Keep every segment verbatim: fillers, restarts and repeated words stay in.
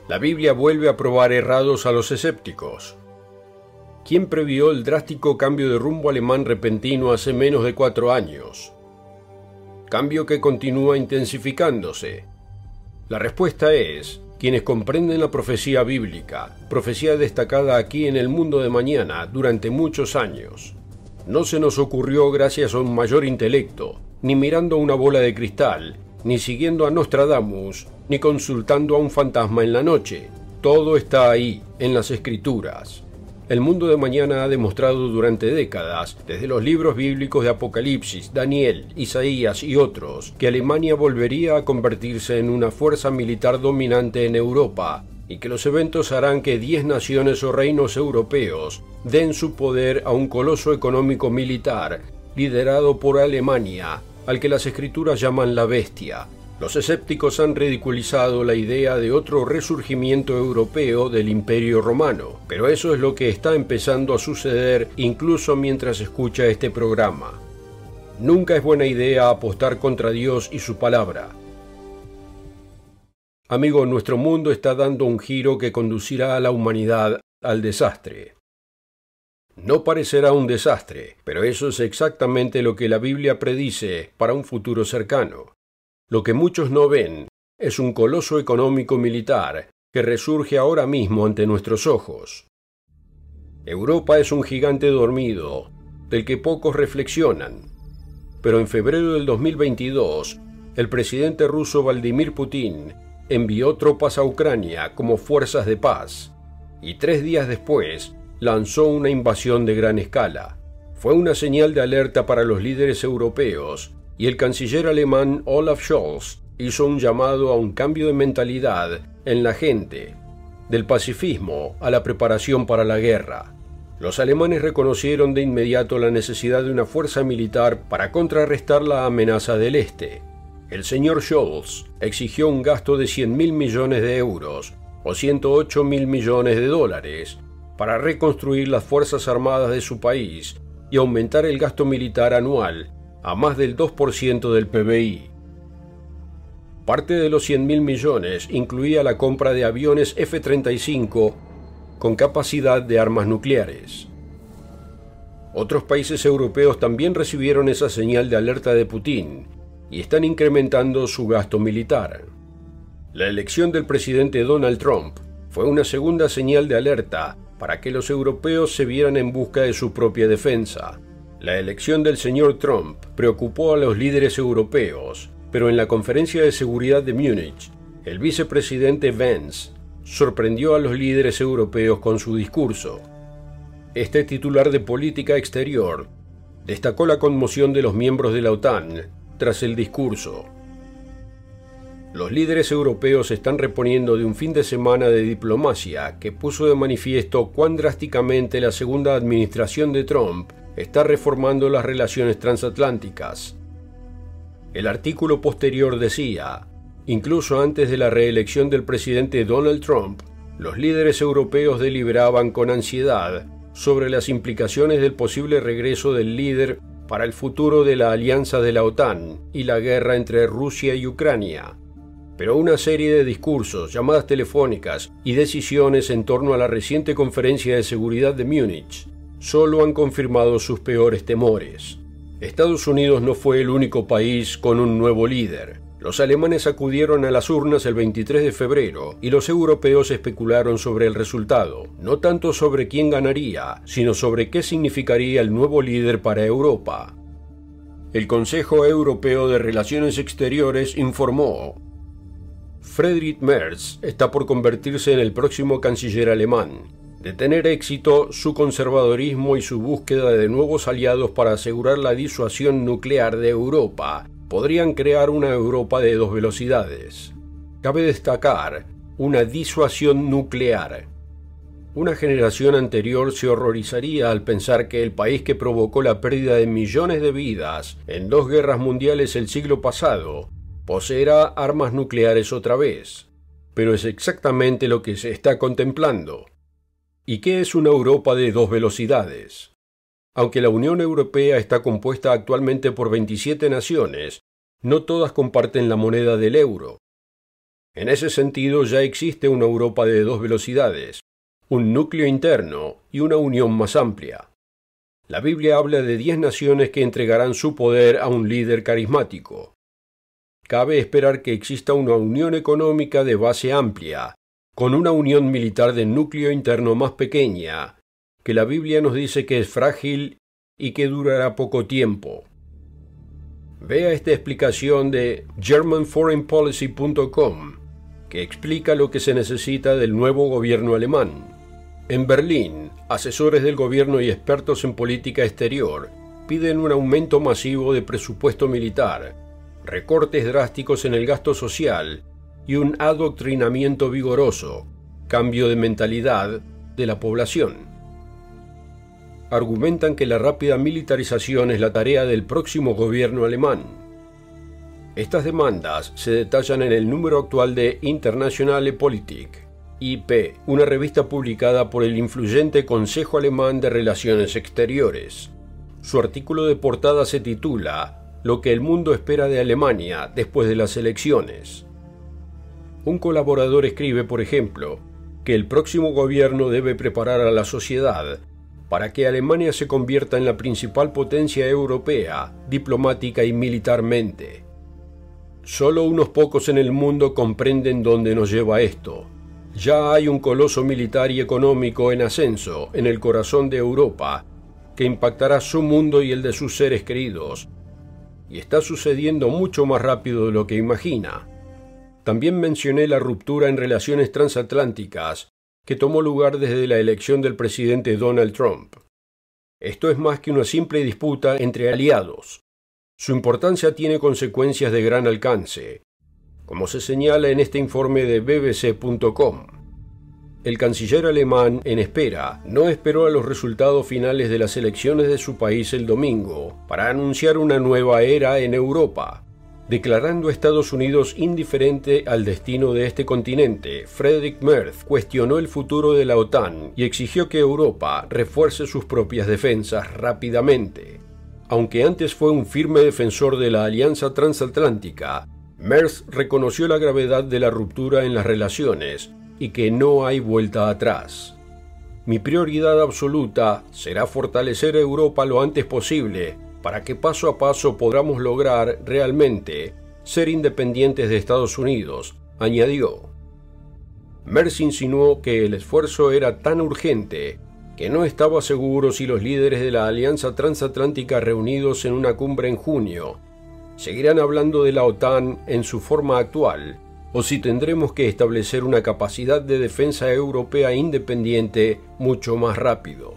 La Biblia vuelve a probar errados a los escépticos. ¿Quién previó el drástico cambio de rumbo alemán repentino hace menos de cuatro años? Cambio que continúa intensificándose. La respuesta es quienes comprenden la profecía bíblica, profecía destacada aquí en el mundo de mañana durante muchos años. No se nos ocurrió gracias a un mayor intelecto, ni mirando una bola de cristal, ni siguiendo a Nostradamus, ni consultando a un fantasma en la noche. Todo está ahí, en las Escrituras. El mundo de mañana ha demostrado durante décadas, desde los libros bíblicos de Apocalipsis, Daniel, Isaías y otros, que Alemania volvería a convertirse en una fuerza militar dominante en Europa, y que los eventos harán que diez naciones o reinos europeos den su poder a un coloso económico militar, liderado por Alemania, al que las Escrituras llaman la bestia. Los escépticos han ridiculizado la idea de otro resurgimiento europeo del Imperio Romano, pero eso es lo que está empezando a suceder incluso mientras escucha este programa. Nunca es buena idea apostar contra Dios y su palabra. Amigo, nuestro mundo está dando un giro que conducirá a la humanidad al desastre. No parecerá un desastre, pero eso es exactamente lo que la Biblia predice para un futuro cercano. Lo que muchos no ven es un coloso económico militar que resurge ahora mismo ante nuestros ojos. Europa es un gigante dormido, del que pocos reflexionan. Pero en febrero del dos mil veintidós, el presidente ruso Vladimir Putin envió tropas a Ucrania como fuerzas de paz, y tres días después lanzó una invasión de gran escala. Fue una señal de alerta para los líderes europeos, y el canciller alemán Olaf Scholz hizo un llamado a un cambio de mentalidad en la gente, del pacifismo a la preparación para la guerra. Los alemanes reconocieron de inmediato la necesidad de una fuerza militar para contrarrestar la amenaza del Este. El señor Scholz exigió un gasto de cien mil millones de euros, o ciento ocho mil millones de dólares, para reconstruir las fuerzas armadas de su país y aumentar el gasto militar anual a más del dos por ciento del P B I. Parte de los cien mil millones incluía la compra de aviones F treinta y cinco con capacidad de armas nucleares. Otros países europeos también recibieron esa señal de alerta de Putin y están incrementando su gasto militar. La elección del presidente Donald Trump fue una segunda señal de alerta para que los europeos se vieran en busca de su propia defensa. La elección del señor Trump preocupó a los líderes europeos, pero en la conferencia de seguridad de Múnich, el vicepresidente Vance sorprendió a los líderes europeos con su discurso. Este titular de política exterior destacó la conmoción de los miembros de la OTAN tras el discurso. Los líderes europeos se están reponiendo de un fin de semana de diplomacia que puso de manifiesto cuán drásticamente la segunda administración de Trump está reformando las relaciones transatlánticas. El artículo posterior decía: incluso antes de la reelección del presidente Donald Trump, los líderes europeos deliberaban con ansiedad sobre las implicaciones del posible regreso del líder para el futuro de la alianza de la OTAN y la guerra entre Rusia y Ucrania. Pero una serie de discursos, llamadas telefónicas y decisiones en torno a la reciente conferencia de seguridad de Múnich solo han confirmado sus peores temores. Estados Unidos no fue el único país con un nuevo líder. Los alemanes acudieron a las urnas el veintitrés de febrero y los europeos especularon sobre el resultado, no tanto sobre quién ganaría, sino sobre qué significaría el nuevo líder para Europa. El Consejo Europeo de Relaciones Exteriores informó: Friedrich Merz está por convertirse en el próximo canciller alemán. De tener éxito, su conservadorismo y su búsqueda de nuevos aliados para asegurar la disuasión nuclear de Europa podrían crear una Europa de dos velocidades. Cabe destacar, una disuasión nuclear. Una generación anterior se horrorizaría al pensar que el país que provocó la pérdida de millones de vidas en dos guerras mundiales el siglo pasado poseerá armas nucleares otra vez. Pero es exactamente lo que se está contemplando. ¿Y qué es una Europa de dos velocidades? Aunque la Unión Europea está compuesta actualmente por veintisiete naciones, no todas comparten la moneda del euro. En ese sentido ya existe una Europa de dos velocidades, un núcleo interno y una unión más amplia. La Biblia habla de diez naciones que entregarán su poder a un líder carismático. Cabe esperar que exista una unión económica de base amplia, con una unión militar de núcleo interno más pequeña, que la Biblia nos dice que es frágil y que durará poco tiempo. Vea esta explicación de German Foreign Policy punto com, que explica lo que se necesita del nuevo gobierno alemán. En Berlín, asesores del gobierno y expertos en política exterior piden un aumento masivo de presupuesto militar, recortes drásticos en el gasto social y un adoctrinamiento vigoroso, cambio de mentalidad de la población. Argumentan que la rápida militarización es la tarea del próximo gobierno alemán. Estas demandas se detallan en el número actual de Internationale Politik, I P, una revista publicada por el influyente Consejo Alemán de Relaciones Exteriores. Su artículo de portada se titula «Lo que el mundo espera de Alemania después de las elecciones». Un colaborador escribe, por ejemplo, que el próximo gobierno debe preparar a la sociedad para que Alemania se convierta en la principal potencia europea, diplomática y militarmente. Solo unos pocos en el mundo comprenden dónde nos lleva esto. Ya hay un coloso militar y económico en ascenso en el corazón de Europa que impactará su mundo y el de sus seres queridos. Y está sucediendo mucho más rápido de lo que imagina. También mencioné la ruptura en relaciones transatlánticas que tomó lugar desde la elección del presidente Donald Trump. Esto es más que una simple disputa entre aliados. Su importancia tiene consecuencias de gran alcance, como se señala en este informe de B B C punto com. El canciller alemán, en espera, no esperó a los resultados finales de las elecciones de su país el domingo para anunciar una nueva era en Europa. Declarando a Estados Unidos indiferente al destino de este continente, Friedrich Merz cuestionó el futuro de la OTAN y exigió que Europa refuerce sus propias defensas rápidamente. Aunque antes fue un firme defensor de la alianza transatlántica, Merz reconoció la gravedad de la ruptura en las relaciones y que no hay vuelta atrás. Mi prioridad absoluta será fortalecer a Europa lo antes posible para que paso a paso podamos lograr realmente ser independientes de Estados Unidos, añadió. Merz insinuó que el esfuerzo era tan urgente que no estaba seguro si los líderes de la Alianza Transatlántica reunidos en una cumbre en junio seguirán hablando de la OTAN en su forma actual, o si tendremos que establecer una capacidad de defensa europea independiente mucho más rápido.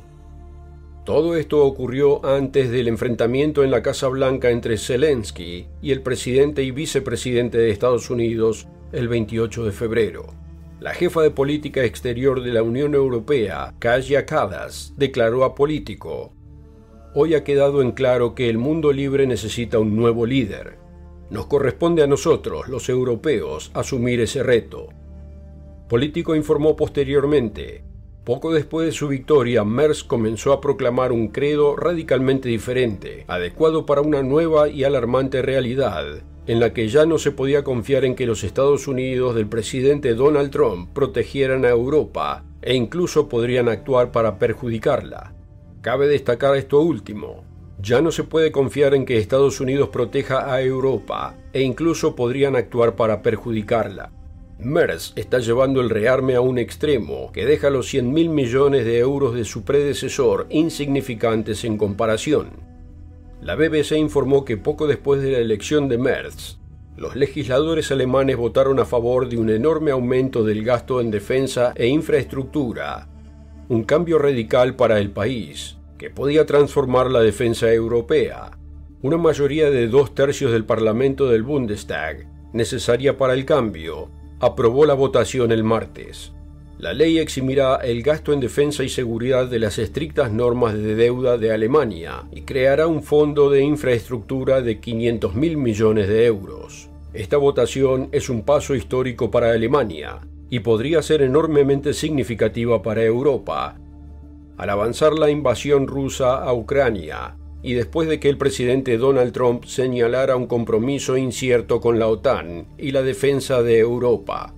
Todo esto ocurrió antes del enfrentamiento en la Casa Blanca entre Zelensky y el presidente y vicepresidente de Estados Unidos el veintiocho de febrero. La jefa de política exterior de la Unión Europea, Kaja Kallas, declaró a Político: «Hoy ha quedado en claro que el mundo libre necesita un nuevo líder. Nos corresponde a nosotros, los europeos, asumir ese reto». Político informó posteriormente: «Poco después de su victoria, Merz comenzó a proclamar un credo radicalmente diferente, adecuado para una nueva y alarmante realidad, en la que ya no se podía confiar en que los Estados Unidos del presidente Donald Trump protegieran a Europa e incluso podrían actuar para perjudicarla. Cabe destacar esto último. Ya no se puede confiar en que Estados Unidos proteja a Europa e incluso podrían actuar para perjudicarla». Merz está llevando el rearme a un extremo que deja los cien mil millones de euros de su predecesor insignificantes en comparación. La B B C informó que poco después de la elección de Merz, los legisladores alemanes votaron a favor de un enorme aumento del gasto en defensa e infraestructura, un cambio radical para el país, que podía transformar la defensa europea. Una mayoría de dos tercios del Parlamento del Bundestag, necesaria para el cambio, aprobó la votación el martes. La ley eximirá el gasto en defensa y seguridad de las estrictas normas de deuda de Alemania y creará un fondo de infraestructura de quinientos mil millones de euros. Esta votación es un paso histórico para Alemania y podría ser enormemente significativa para Europa. Al avanzar la invasión rusa a Ucrania, y después de que el presidente Donald Trump señalara un compromiso incierto con la OTAN y la defensa de Europa.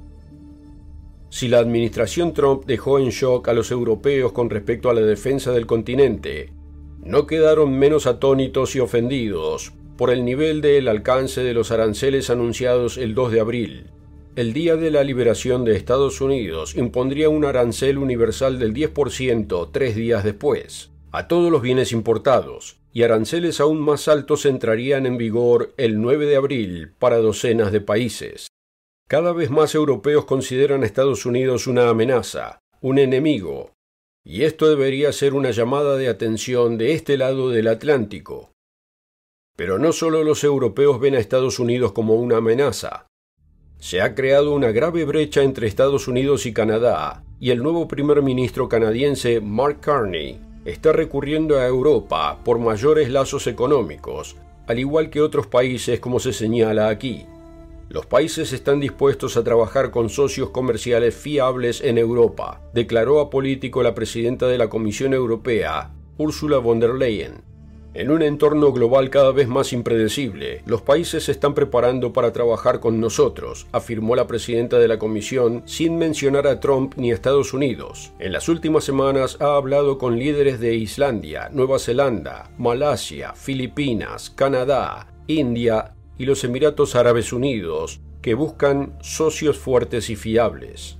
Si la administración Trump dejó en shock a los europeos con respecto a la defensa del continente, no quedaron menos atónitos y ofendidos por el nivel del alcance de los aranceles anunciados el dos de abril. El día de la liberación de Estados Unidos impondría un arancel universal del diez por ciento tres días después a todos los bienes importados, y aranceles aún más altos entrarían en vigor el nueve de abril para docenas de países. Cada vez más europeos consideran a Estados Unidos una amenaza, un enemigo, y esto debería ser una llamada de atención de este lado del Atlántico. Pero no solo los europeos ven a Estados Unidos como una amenaza. Se ha creado una grave brecha entre Estados Unidos y Canadá, y el nuevo primer ministro canadiense Mark Carney está recurriendo a Europa por mayores lazos económicos, al igual que otros países como se señala aquí. Los países están dispuestos a trabajar con socios comerciales fiables en Europa, declaró a Político la presidenta de la Comisión Europea, Ursula von der Leyen. En un entorno global cada vez más impredecible, los países se están preparando para trabajar con nosotros, afirmó la presidenta de la Comisión, sin mencionar a Trump ni a Estados Unidos. En las últimas semanas ha hablado con líderes de Islandia, Nueva Zelanda, Malasia, Filipinas, Canadá, India y los Emiratos Árabes Unidos, que buscan socios fuertes y fiables.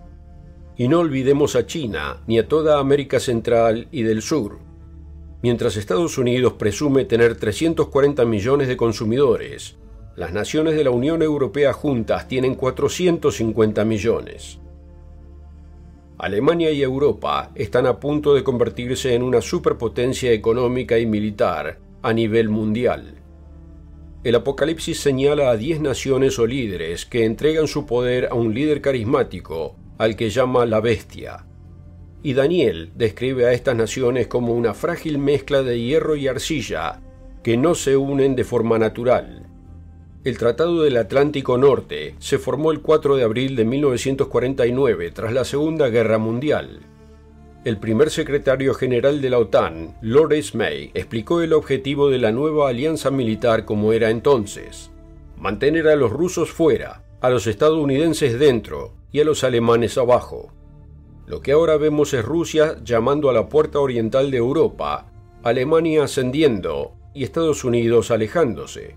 Y no olvidemos a China, ni a toda América Central y del Sur. Mientras Estados Unidos presume tener trescientos cuarenta millones de consumidores, las naciones de la Unión Europea juntas tienen cuatrocientos cincuenta millones. Alemania y Europa están a punto de convertirse en una superpotencia económica y militar a nivel mundial. El Apocalipsis señala a diez naciones o líderes que entregan su poder a un líder carismático, al que llama la bestia. Y Daniel describe a estas naciones como una frágil mezcla de hierro y arcilla que no se unen de forma natural. El Tratado del Atlántico Norte se formó el cuatro de abril de mil novecientos cuarenta y nueve tras la Segunda Guerra Mundial. El primer secretario general de la OTAN, Lord Ismay, explicó el objetivo de la nueva alianza militar como era entonces: mantener a los rusos fuera, a los estadounidenses dentro y a los alemanes abajo. Lo que ahora vemos es Rusia llamando a la puerta oriental de Europa, Alemania ascendiendo y Estados Unidos alejándose.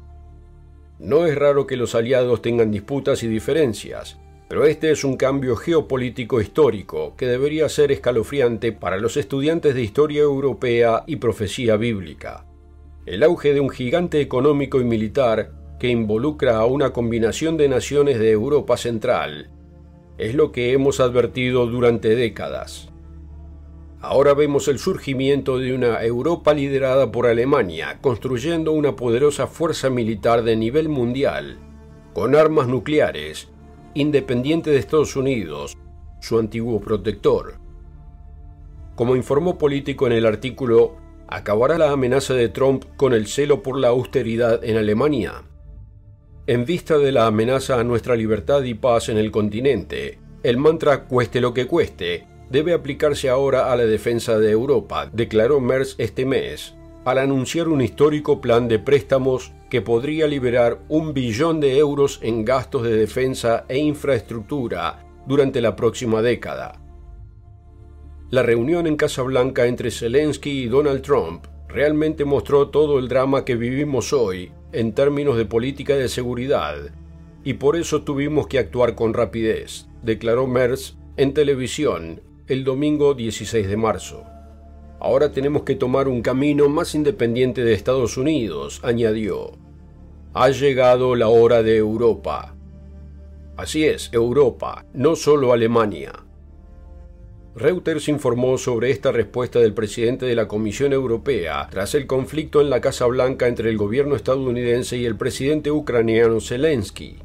No es raro que los aliados tengan disputas y diferencias, pero este es un cambio geopolítico histórico que debería ser escalofriante para los estudiantes de historia europea y profecía bíblica. El auge de un gigante económico y militar que involucra a una combinación de naciones de Europa Central es lo que hemos advertido durante décadas. Ahora vemos el surgimiento de una Europa liderada por Alemania, construyendo una poderosa fuerza militar de nivel mundial, con armas nucleares, independiente de Estados Unidos, su antiguo protector. Como informó Político en el artículo, ¿acabará la amenaza de Trump con el celo por la austeridad en Alemania? En vista de la amenaza a nuestra libertad y paz en el continente, el mantra «cueste lo que cueste» debe aplicarse ahora a la defensa de Europa, declaró Merz este mes, al anunciar un histórico plan de préstamos que podría liberar un billón de euros en gastos de defensa e infraestructura durante la próxima década. La reunión en Casa Blanca entre Zelensky y Donald Trump realmente mostró todo el drama que vivimos hoy en términos de política de seguridad, y por eso tuvimos que actuar con rapidez, declaró Merz en televisión el domingo dieciséis de marzo. Ahora tenemos que tomar un camino más independiente de Estados Unidos, añadió. Ha llegado la hora de Europa. Así es, Europa, no solo Alemania. Reuters informó sobre esta respuesta del presidente de la Comisión Europea tras el conflicto en la Casa Blanca entre el gobierno estadounidense y el presidente ucraniano Zelensky.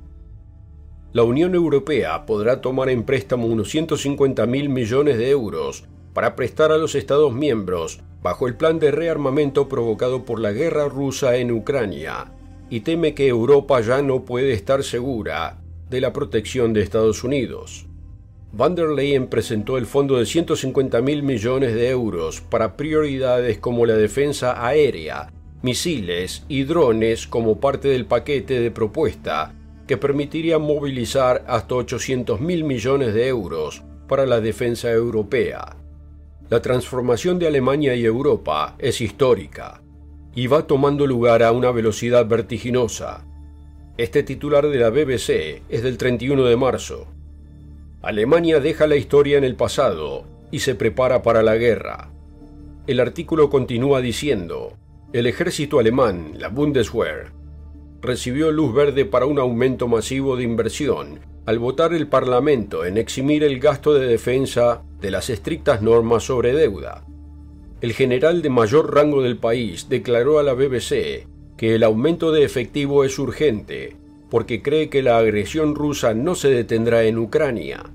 La Unión Europea podrá tomar en préstamo unos ciento cincuenta mil millones de euros para prestar a los Estados miembros bajo el plan de rearmamento provocado por la guerra rusa en Ucrania, y teme que Europa ya no puede estar segura de la protección de Estados Unidos. Van der Leyen presentó el fondo de ciento cincuenta mil millones de euros para prioridades como la defensa aérea, misiles y drones como parte del paquete de propuesta que permitiría movilizar hasta ochocientos mil millones de euros para la defensa europea. La transformación de Alemania y Europa es histórica y va tomando lugar a una velocidad vertiginosa. Este titular de la B B C es del treinta y uno de marzo. Alemania deja la historia en el pasado y se prepara para la guerra. El artículo continúa diciendo: el ejército alemán, la Bundeswehr, recibió luz verde para un aumento masivo de inversión al votar el Parlamento en eximir el gasto de defensa de las estrictas normas sobre deuda. El general de mayor rango del país declaró a la B B C que el aumento de efectivo es urgente porque cree que la agresión rusa no se detendrá en Ucrania.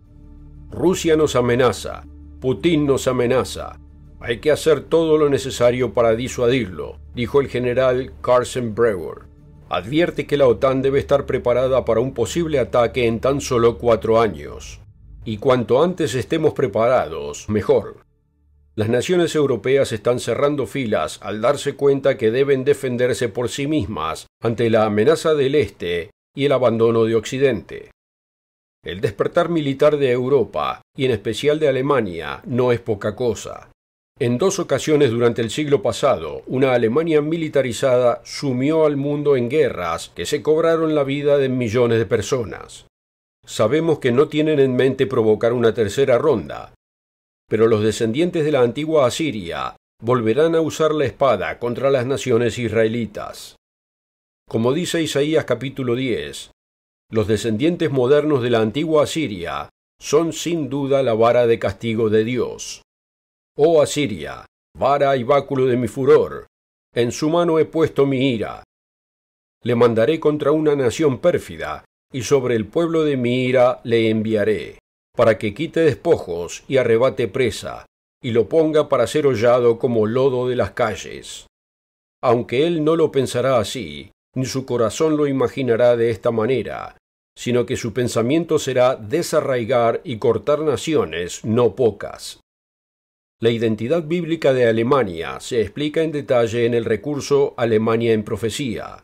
Rusia nos amenaza, Putin nos amenaza. Hay que hacer todo lo necesario para disuadirlo, dijo el general Carsten Breuer. Advierte que la OTAN debe estar preparada para un posible ataque en tan solo cuatro años. Y cuanto antes estemos preparados, mejor. Las naciones europeas están cerrando filas al darse cuenta que deben defenderse por sí mismas ante la amenaza del Este y el abandono de Occidente. El despertar militar de Europa, y en especial de Alemania, no es poca cosa. En dos ocasiones durante el siglo pasado, una Alemania militarizada sumió al mundo en guerras que se cobraron la vida de millones de personas. Sabemos que no tienen en mente provocar una tercera ronda, pero los descendientes de la antigua Asiria volverán a usar la espada contra las naciones israelitas. Como dice Isaías capítulo diez, los descendientes modernos de la antigua Asiria son sin duda la vara de castigo de Dios. Oh Asiria, vara y báculo de mi furor, en su mano he puesto mi ira. Le mandaré contra una nación pérfida, y sobre el pueblo de mi ira le enviaré, para que quite despojos y arrebate presa, y lo ponga para ser hollado como lodo de las calles. Aunque él no lo pensará así, ni su corazón lo imaginará de esta manera, sino que su pensamiento será desarraigar y cortar naciones no pocas. La identidad bíblica de Alemania se explica en detalle en el recurso Alemania en profecía.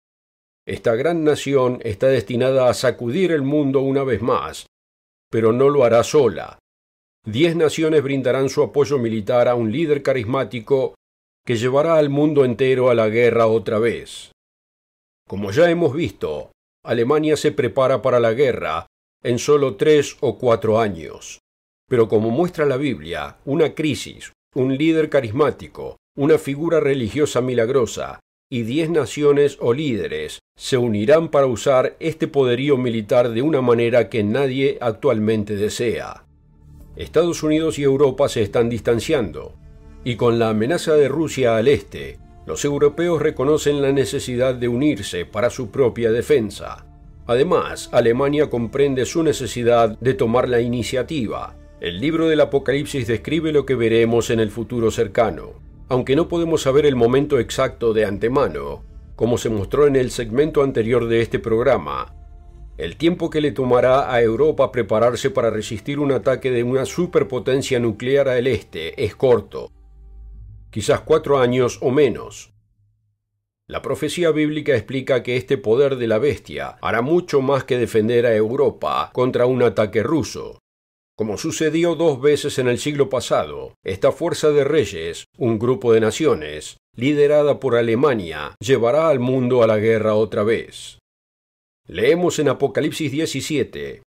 Esta gran nación está destinada a sacudir el mundo una vez más, pero no lo hará sola. Diez naciones brindarán su apoyo militar a un líder carismático que llevará al mundo entero a la guerra otra vez. Como ya hemos visto, Alemania se prepara para la guerra en solo tres o cuatro años. Pero como muestra la Biblia, una crisis, un líder carismático, una figura religiosa milagrosa y diez naciones o líderes se unirán para usar este poderío militar de una manera que nadie actualmente desea. Estados Unidos y Europa se están distanciando, y con la amenaza de Rusia al este, los europeos reconocen la necesidad de unirse para su propia defensa. Además, Alemania comprende su necesidad de tomar la iniciativa. El libro del Apocalipsis describe lo que veremos en el futuro cercano. Aunque no podemos saber el momento exacto de antemano, como se mostró en el segmento anterior de este programa, el tiempo que le tomará a Europa prepararse para resistir un ataque de una superpotencia nuclear al este es corto, quizás cuatro años o menos. La profecía bíblica explica que este poder de la bestia hará mucho más que defender a Europa contra un ataque ruso. Como sucedió dos veces en el siglo pasado, esta fuerza de reyes, un grupo de naciones, liderada por Alemania, llevará al mundo a la guerra otra vez. Leemos en Apocalipsis diecisiete,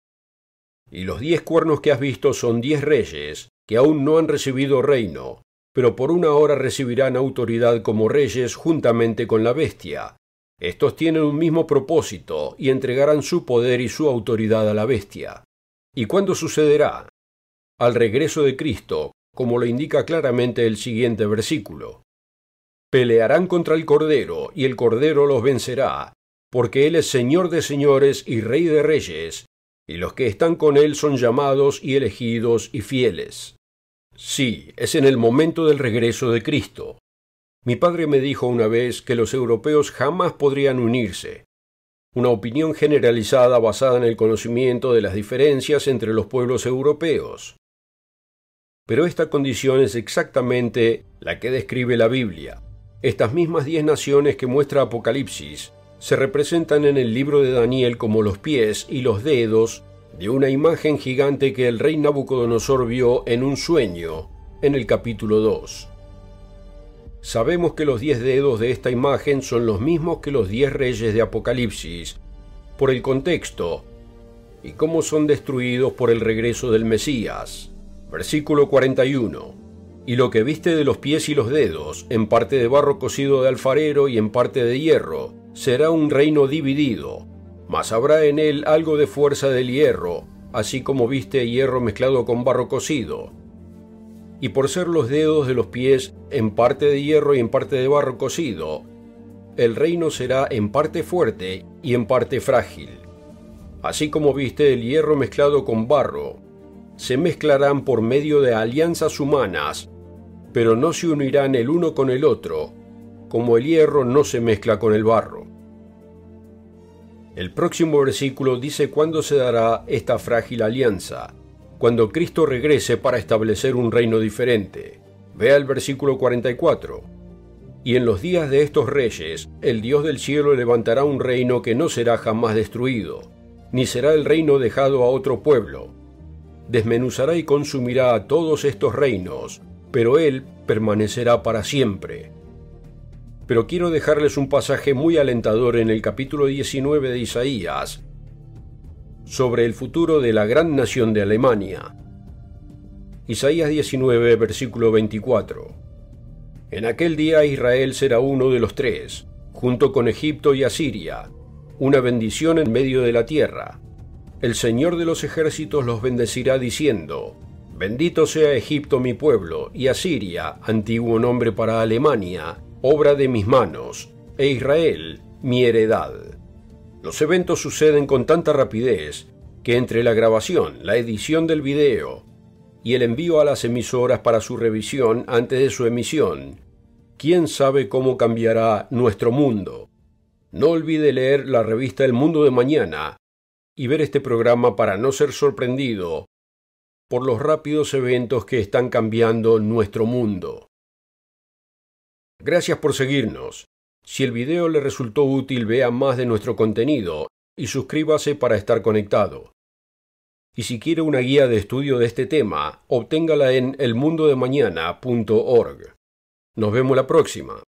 y los diez cuernos que has visto son diez reyes, que aún no han recibido reino, pero por una hora recibirán autoridad como reyes juntamente con la bestia. Estos tienen un mismo propósito y entregarán su poder y su autoridad a la bestia. ¿Y cuándo sucederá? Al regreso de Cristo, como lo indica claramente el siguiente versículo. Pelearán contra el Cordero, y el Cordero los vencerá, porque Él es Señor de señores y Rey de reyes, y los que están con Él son llamados y elegidos y fieles. Sí, es en el momento del regreso de Cristo. Mi padre me dijo una vez que los europeos jamás podrían unirse. una opinión generalizada basada en el conocimiento de las diferencias entre los pueblos europeos. Pero esta condición es exactamente la que describe la Biblia. Estas mismas diez naciones que muestra Apocalipsis se representan en el libro de Daniel como los pies y los dedos de una imagen gigante que el rey Nabucodonosor vio en un sueño, en el capítulo dos. Sabemos que los diez dedos de esta imagen son los mismos que los diez reyes de Apocalipsis, por el contexto, y cómo son destruidos por el regreso del Mesías. Versículo cuarenta y uno. Y lo que viste de los pies y los dedos, en parte de barro cocido de alfarero y en parte de hierro, será un reino dividido, mas habrá en él algo de fuerza del hierro, así como viste hierro mezclado con barro cocido. Y por ser los dedos de los pies en parte de hierro y en parte de barro cocido, el reino será en parte fuerte y en parte frágil. Así como viste el hierro mezclado con barro, se mezclarán por medio de alianzas humanas, pero no se unirán el uno con el otro, como el hierro no se mezcla con el barro. El próximo versículo dice cuándo se dará esta frágil alianza, cuando Cristo regrese para establecer un reino diferente. Vea el versículo cuarenta y cuatro. Y en los días de estos reyes, el Dios del cielo levantará un reino que no será jamás destruido, ni será el reino dejado a otro pueblo. Desmenuzará y consumirá a todos estos reinos, pero él permanecerá para siempre. Pero quiero dejarles un pasaje muy alentador en el capítulo diecinueve de Isaías, sobre el futuro de la gran nación de Alemania. Isaías diecinueve, versículo veinticuatro. En aquel día Israel será uno de los tres, junto con Egipto y Asiria, una bendición en medio de la tierra. El Señor de los ejércitos los bendecirá diciendo: Bendito sea Egipto mi pueblo, y Asiria, antiguo nombre para Alemania, obra de mis manos, e Israel, mi heredad. Los eventos suceden con tanta rapidez que entre la grabación, la edición del video y el envío a las emisoras para su revisión antes de su emisión, ¿quién sabe cómo cambiará nuestro mundo? No olvide leer la revista El Mundo de Mañana y ver este programa para no ser sorprendido por los rápidos eventos que están cambiando nuestro mundo. Gracias por seguirnos. Si el video le resultó útil, vea más de nuestro contenido y suscríbase para estar conectado. Y si quiere una guía de estudio de este tema, obténgala en el mundo de mañana punto org. Nos vemos la próxima.